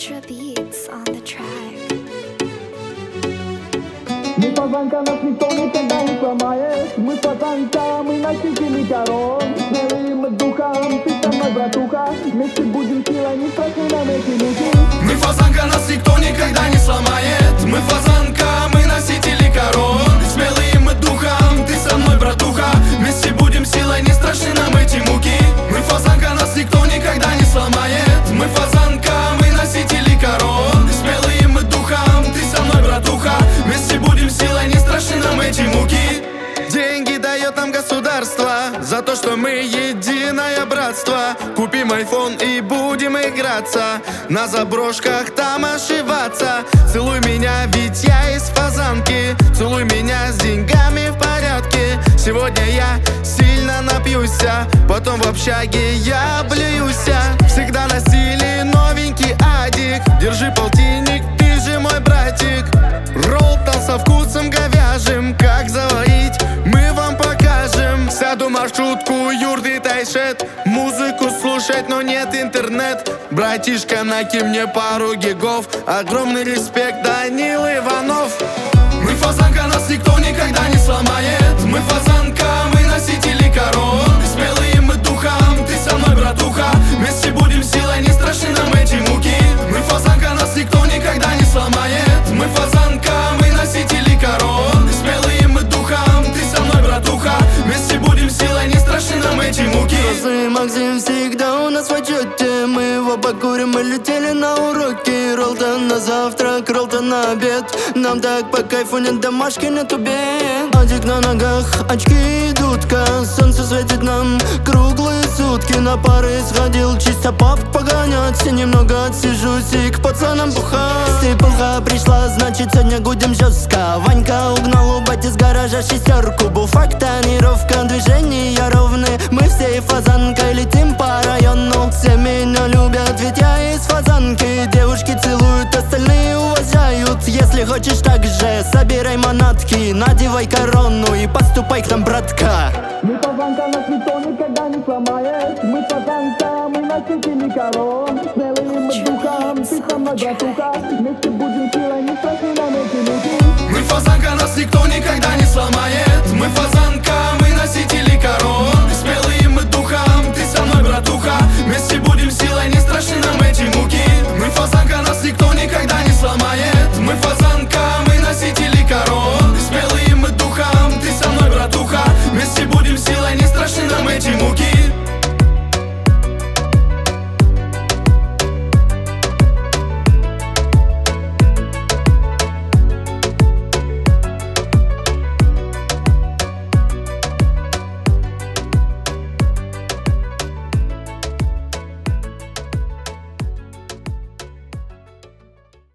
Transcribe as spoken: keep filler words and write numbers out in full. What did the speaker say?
Ultra beats on the track. Мы фазанка, нас никто никогда не сломает. Мы фазанка, мы носители корон. Смелые мы духом, ты со мной, братуха. Вместе будем силой, не страшны нам эти муки. Мы фазанка, нас никто никогда не сломает. Мы фазанка, мы носители корон. Смелые мы духом, ты со мной, братуха. Вместе будем силой, не страшны нам эти муки. Мы фазанка, нас никто никогда не сломает. Мы фазанка, мы носители корон. Смелые мы духом, ты со мной, братуха. Вместе будем силой, не страшны нам эти муки. Деньги дает нам государство за то, что мы единое братство. Купим айфон и будем играться, на заброшках там ошиваться. Целуй меня, ведь я из фазанки. Целуй меня, с деньгами в порядке. Сегодня я сильно напьюся, потом в общаге я блююся. Всегда носили новенький адик. Держи полтинник, ты же мой братик. Роллтон со вкусом говяжьим, как заварить, мы вам покажем. Сяду в маршрутку, юрды тайшет, музыку слушать, но нет интернет. Братишка, накинь мне пару гигов. Огромный респект, Данил Иванов. Мы фазанка, нас никто никогда не сломает. Мы фазанка, мы носители корон. Смелые мы духом, ты со мной, братуха. Вместе будем силой, не страшны нам эти муки. Мы фазанка, нас никто никогда не сломает. Мы фазанка, мы носители корон. Смелые мы духом, ты со мной, братуха. Вместе будем силой, не страшны нам эти муки. Взрослый Максим всегда у нас в отчете. Мы его покурим, мы летели на уроки. Роллтон на завтрак, Роллтон на обед. Нам так по кайфу, нет домашки, нет убед. Адик на ногах, очки и дудка. Солнце светит нам круглые сутки. На пары сходил, чисто пап погонять. Немного отсижусь и к пацанам бухать. Степуха пришла, значит сегодня гудем жестко. Ванька угнал у бати с гаража шестерку. Буфак, тонировка, движения ровны. Мы всей фазанкой летим по району. Все меня любят, ведь я из фазанки. Девушки целуют, остальные уважают. Если хочешь так же, собирай манатки. Надевай корону и поступай к нам, братка. Мы фазанка, нас никто никогда не сломает. Мы фазанка, мы носители корон. Смелые мы духом, ты со мной, братуха. Вместе будем силой, не страшны нам эти муки. Мы фазанка, нас никто никогда не сломает. Мы фазанка, мы